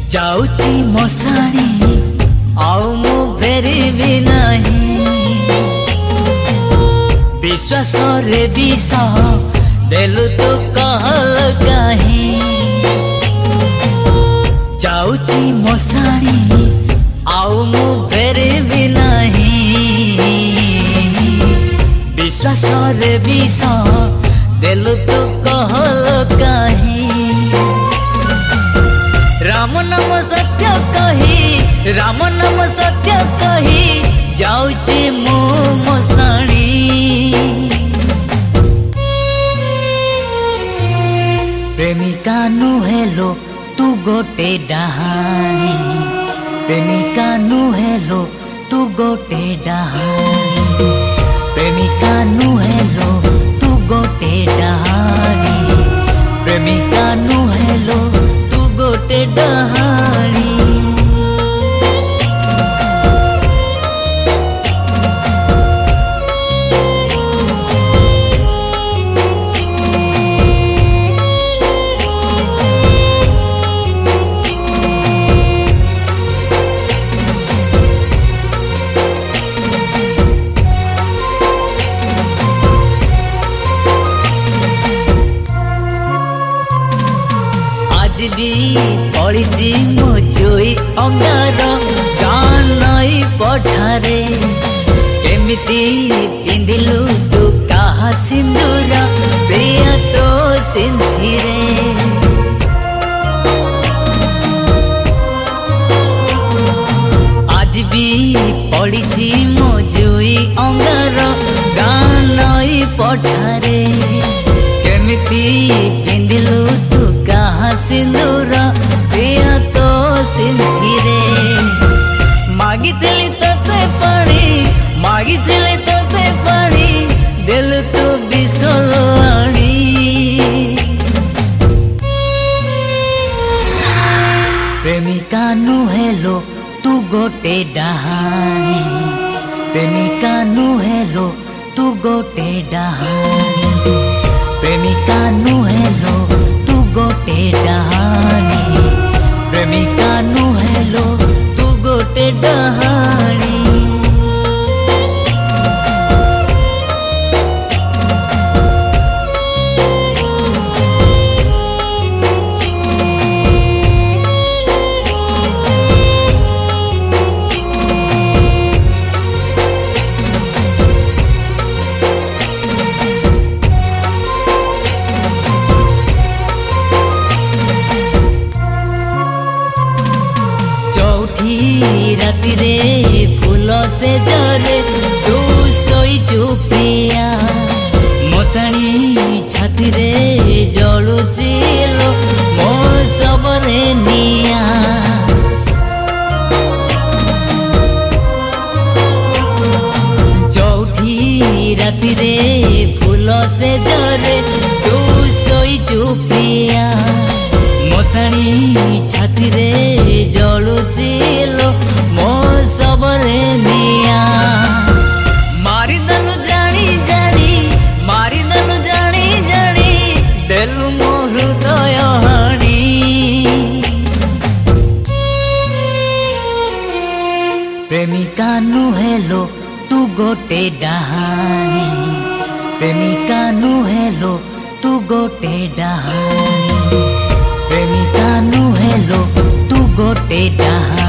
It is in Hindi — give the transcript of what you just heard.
जाऊची मशाणी आउ मु फेरिबी नहीं विश्वास रे विष देलु तो कहल कहीं जाऊची मशाणी आउ मु फेरिबी नहीं विश्वास रे विष देलु तो कहल कहीं राम नाम सत्य कही राम नाम सत्य कही जाऊची मु मशाणी प्रेमिका नुहेलो तू गोटे डहाणी प्रेमिका नुहेलो तू गोटे डहाणी प्रेमिका नुहेलो तू गोटे डहाणी प्रेमिका नुहेलो तू गोटे डहाणी भी पड़ी मो जोई अंगार गाँ नई पठारे केमिति पिंधिलु तू कहा सिंदूर प्रिय तो सिंथिरे आज भी पड़ी मो जोई अंगार गाँ नई पठारे केमिति पिंधिलु तू कहा सिंदूर प्रिय तो सिंथिरे मागिथिली तोते पानी दिल तू बिसलाणी प्रेमिका नुहेलो तू गोटे डहाणी प्रेमिका नुहेलो तू गोटे डहाणी प्रेमिका नुहेलो तू गोटे डहाणी प्रेमिका नुहेलो तू गोटे डहाणी राति रे फूल से जरे तू सोई चुपिया मशाणी छाती रे जलुची लो मो सबरे निया चौठी राति रे फूल से जरे तू सोई चुपिया मशाणी छाती रे जलुची लो मो सबरे निया मारी दलु जानी जानी देलु मो हृदय हाणी प्रेमिका नुहेलो तू गोटे डहाणी प्रेमिका नुहेलो तू गोटे डहाणी प्रेमिका नुहेलो तू गोटे डहाणी।